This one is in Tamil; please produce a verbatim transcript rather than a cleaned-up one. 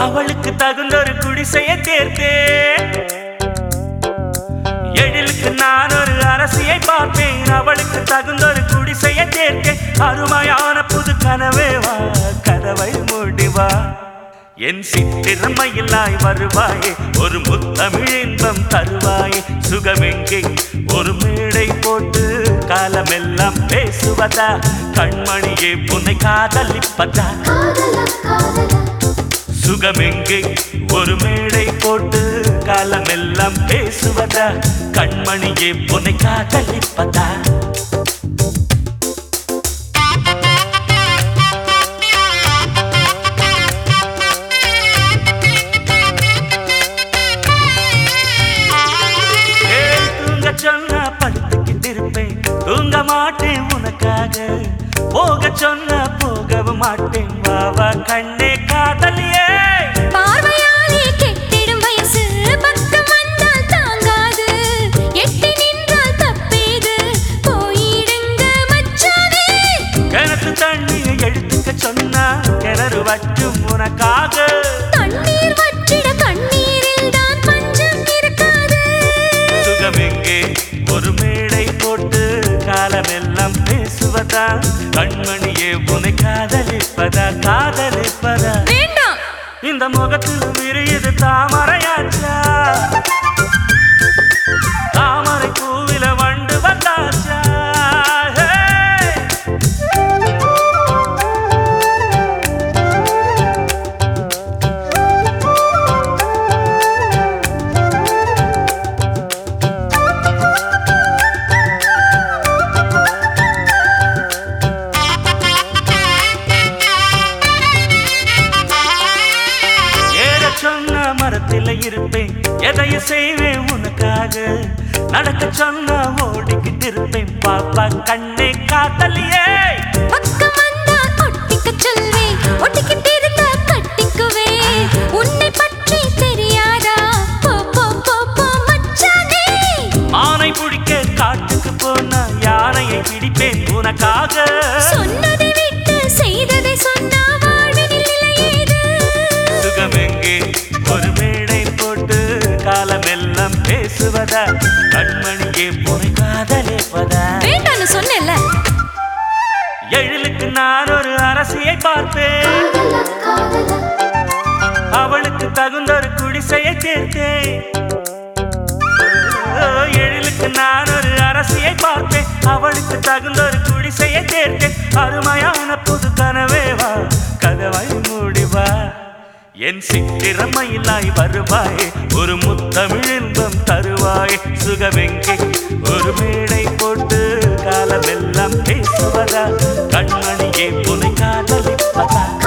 அவளுக்கு தகுந்த ஒரு குடிசைய தேர்த்தேன். எழிலுக்கு நான் ஒரு அரசியை பார்ப்பேன். அவளுக்கு தகுந்த ஒரு குடிசைய தேர்த்தேன். அருமையான புது கனவேவா கதவை மூடிவா. என் சித்திரமையிலாய் வருவாயே ஒரு முத்தமிழ் இன்பம் தருவாயே. சுகமெங்கே ஒரு மேடை போட்டு காலமெல்லாம் பேசுவதா. கண்மணியே உன்னை காதலிப்பதா. சுகமெங்கே ஒரு மேடை போட்டு காலமெல்லாம் பேசுவதா. கண்மணியே உன்னை காதலிப்பதா. சொன்னா படுத்துக்கிட்டு இருப்பேன். தூங்க மாட்டேன் உனக்காக. போக சொன்னா போகவும் மாட்டேன். வாவா கண்ணே காதலியே. பார்வையாலே கெட்டிடும் வயசு பக்கம் வந்தால் தாங்காது. எட்டி நின்றால் தப்பேது. போயிடுங்க மச்சானே. கிணத்து தண்ணியை எடுத்துக்க சொன்னா கிணறு வற்றும் உனக்காக. தண்ணீர் வற்றிட கண்ணீரில் தான் பஞ்சம் இருக்காது. சுகமெங்கே ஒரு மேடை போட்டு காலமெல்லாம் பேசுவதா. கண்மணியே உன்னை காதலிப்பதா காதலிப்பதா. வேண்டாம். இந்த முகத்தில் விரியுது தாமரையாச்சா. தாமரை பூவில வண்டு வந்தாச்சா. சொன்ன மரத்தில் இருப்பேன். எதையும் செய்வேன் உனக்காக. நடக்க சொன்ன ஓடிக்கிட்டு இருப்பேன். பாப்பா கண்ணே காதலியே. பக்கம் வந்தா ஒட்டிக்க சொல்வேன். ஒட்டிக்கிட்டு இருந்தா கட்டிக்குவே. உன்னை பற்றி தெரியாதா. போ போ போ போ மச்சானே. மானை பிடிக்க காட்டுக்கு போனா யானையை பிடிப்பேன் உனக்காக. சொன்னதை விட்டு செய்ததை சொன்னா வாழ்வினில் நிலையேது. சுகமெங்கே ஒரு மேடை போட்டு காலமெல்லாம் பேசுவதா. கண்மணியே உன்னை காதலிப்பதா. வேண்டான்னு சொன்னேன்ல. எழிலுக்கு நான் ஒரு அரசியை பார்ப்பேன். அவளுக்கு தகுந்த ஒரு குடிசையை சேர்த்தேன். எழிலுக்கு நான் ஒரு அரசியை பார்ப்பேன். அவளுக்கு தகுந்த ஒரு குடிசையை சேர்த்தேன். அருமையான புது கனவேவா கதவை மூடிவா. என் சித்திரமையிலாய் வருவாயே ஒரு முத்தமிழ் இன்பம் தருவாயே. சுகமெங்கே ஒரு மேடை போட்டு காலமெல்லாம் பேசுவதா. கண்மணியே உன்னை காதலிப்பதா.